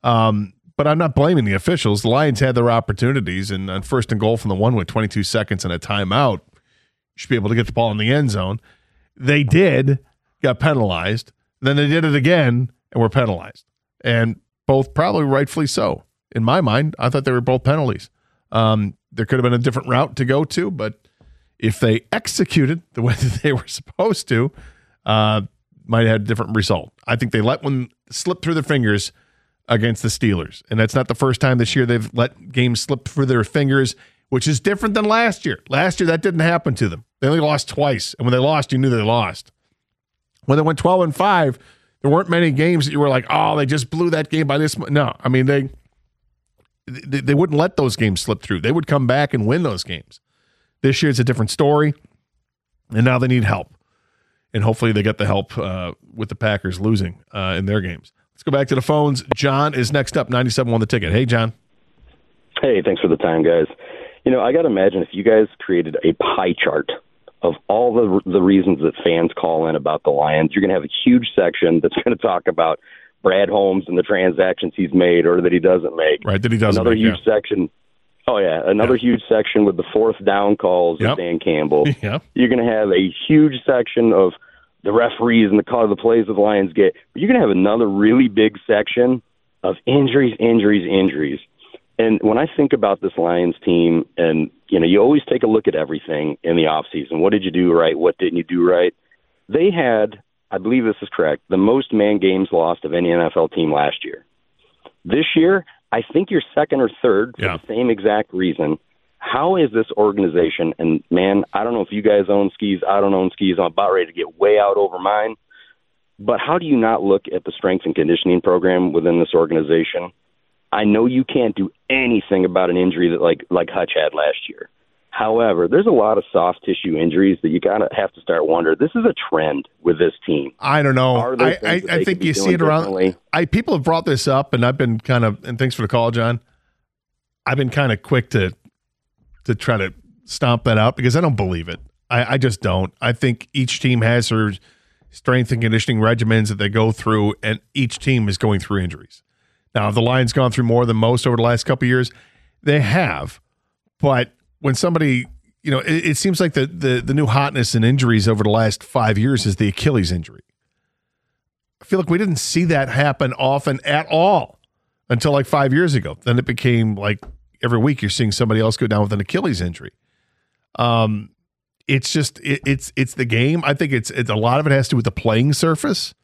D: But I'm not blaming the officials. The Lions had their opportunities, and on 1st and goal from the 1 with 22 seconds and a timeout, you should be able to get the ball in the end zone. They did, got penalized. Then they did it again and were penalized. And both probably rightfully so. In my mind, I thought they were both penalties. There could have been a different route to go to, but if they executed the way that they were supposed to, might have had a different result. I think they let one slip through their fingers against the Steelers. And that's not the first time this year they've let games slip through their fingers, which is different than last year. Last year, that didn't happen to them. They only lost twice. And when they lost, you knew they lost. When they went 12-5, there weren't many games that you were like, oh, they just blew that game by this much. No, I mean, they wouldn't let those games slip through. They would come back and win those games. This year, it's a different story. And now they need help. And hopefully they get the help with the Packers losing in their games. Let's go back to the phones. John is next up, 97 on the ticket. Hey, John.
N: Hey, thanks for the time, guys. I got to imagine if you guys created a pie chart of all the reasons that fans call in about the Lions, you're going to have a huge section that's going to talk about Brad Holmes and the transactions he's made or that he doesn't make.
D: Right, that he doesn't
N: Another
D: make,
N: huge section. Oh, yeah. Another huge section with the 4th down calls of Dan Campbell.
D: Yep.
N: You're going to have a huge section of the referees and the plays that the Lions get. But you're going to have another really big section of injuries. And when I think about this Lions team, and, you always take a look at everything in the offseason. What did you do right? What didn't you do right? They had, I believe this is correct, the most man games lost of any NFL team last year. This year, I think you're second or third for the same exact reason. How is this organization, and man, I don't know if you guys own skis, I don't own skis, I'm about ready to get way out over mine, but how do you not look at the strength and conditioning program within this organization? I know you can't do anything about an injury that like Hutch had last year. However, there's a lot of soft tissue injuries that you gotta have to start wondering. This is a trend with this team.
D: I don't know. I think you see it around. People have brought this up, and I've been and thanks for the call, John. I've been kind of quick to try to stomp that out because I don't believe it. I just don't. I think each team has their strength and conditioning regimens that they go through, and each team is going through injuries. Now, have the Lions gone through more than most over the last couple of years? They have. But when somebody, it seems like the new hotness in injuries over the last 5 years is the Achilles injury. I feel like we didn't see that happen often at all until like 5 years ago. Then it became like every week you're seeing somebody else go down with an Achilles injury. It's just it's the game. I think it's a lot of it has to do with the playing surface.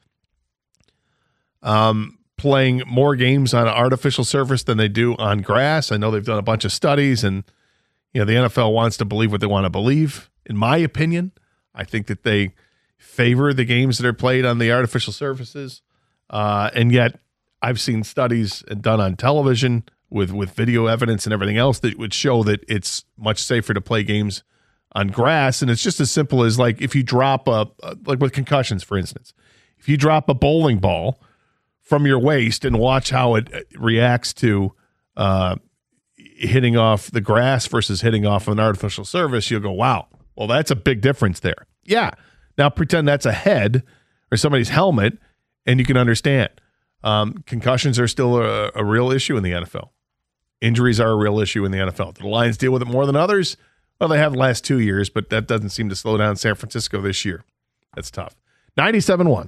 D: Playing more games on an artificial surface than they do on grass. I know they've done a bunch of studies, and the NFL wants to believe what they want to believe. In my opinion, I think that they favor the games that are played on the artificial surfaces, and yet I've seen studies done on television with video evidence and everything else that would show that it's much safer to play games on grass. And it's just as simple as like if you drop like with concussions, for instance, if you drop a bowling ball from your waist and watch how it reacts to hitting off the grass versus hitting off an artificial surface, you'll go, wow, well, that's a big difference there. Yeah. Now pretend that's a head or somebody's helmet and you can understand. Concussions are still a real issue in the NFL. Injuries are a real issue in the NFL. Do the Lions deal with it more than others? Well, they have the last 2 years, but that doesn't seem to slow down San Francisco this year. That's tough. 97-1.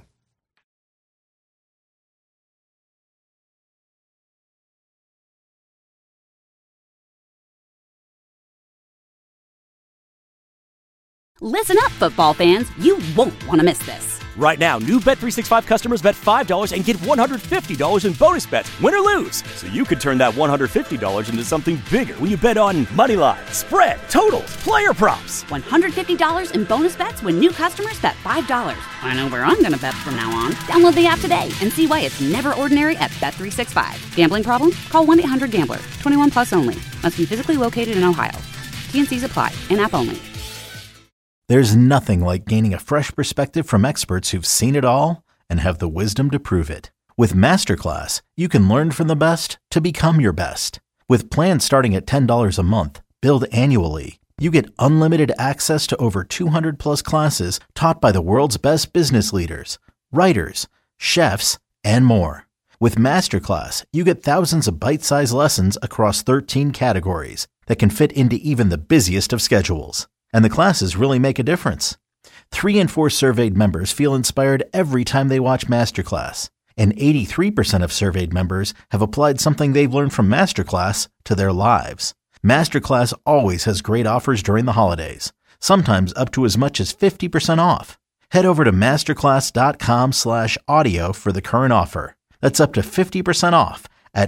A: Listen up, football fans. You won't want to miss this.
B: Right now, new Bet365 customers bet $5 and get $150 in bonus bets, win or lose. So you could turn that $150 into something bigger when you bet on money line, spread, totals, player props.
A: $150 in bonus bets when new customers bet $5. I know where I'm going to bet from now on. Download the app today and see why it's never ordinary at Bet365. Gambling problem? Call 1-800-GAMBLER. 21 plus only. Must be physically located in Ohio. T&Cs apply. In-app only.
C: There's nothing like gaining a fresh perspective from experts who've seen it all and have the wisdom to prove it. With Masterclass, you can learn from the best to become your best. With plans starting at $10 a month, billed annually, you get unlimited access to over 200 plus classes taught by the world's best business leaders, writers, chefs, and more. With Masterclass, you get thousands of bite-sized lessons across 13 categories that can fit into even the busiest of schedules. And the classes really make a difference. 3 in 4 surveyed members feel inspired every time they watch Masterclass. And 83% of surveyed members have applied something they've learned from Masterclass to their lives. Masterclass always has great offers during the holidays, sometimes up to as much as 50% off. Head over to masterclass.com/audio for the current offer. That's up to 50% off at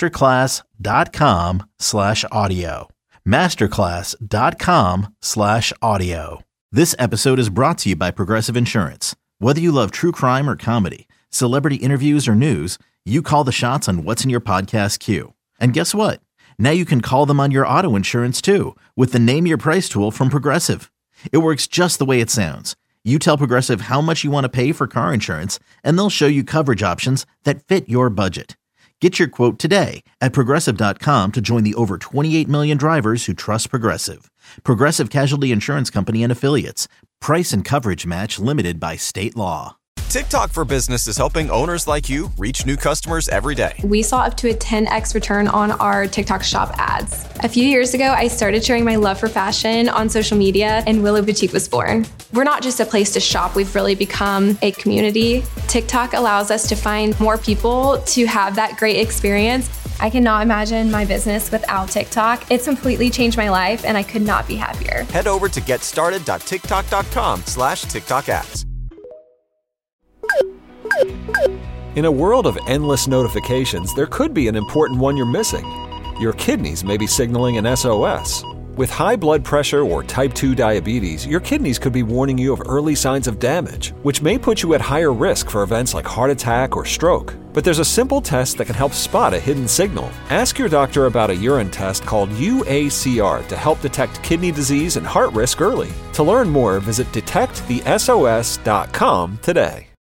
C: masterclass.com/audio. masterclass.com/audio. This episode is brought to you by Progressive Insurance. Whether you love true crime or comedy, celebrity interviews or news, you call the shots on what's in your podcast queue. And guess what? Now you can call them on your auto insurance too with the Name Your Price tool from Progressive. It works just the way it sounds. You tell Progressive how much you want to pay for car insurance, and they'll show you coverage options that fit your budget. Get your quote today at Progressive.com to join the over 28 million drivers who trust Progressive. Progressive Casualty Insurance Company and Affiliates. Price and coverage match limited by state law.
O: TikTok for Business is helping owners like you reach new customers every day.
P: We saw up to a 10x return on our TikTok shop ads. A few years ago, I started sharing my love for fashion on social media, and Willow Boutique was born. We're not just a place to shop, we've really become a community. TikTok allows us to find more people to have that great experience.
Q: I cannot imagine my business without TikTok. It's completely changed my life, and I could not be happier.
O: Head over to getstarted.tiktok.com/TikTok ads.
R: In a world of endless notifications, there could be an important one you're missing. Your kidneys may be signaling an SOS. With high blood pressure or type 2 diabetes, your kidneys could be warning you of early signs of damage, which may put you at higher risk for events like heart attack or stroke. But there's a simple test that can help spot a hidden signal. Ask your doctor about a urine test called UACR to help detect kidney disease and heart risk early. To learn more, visit detectthesos.com today.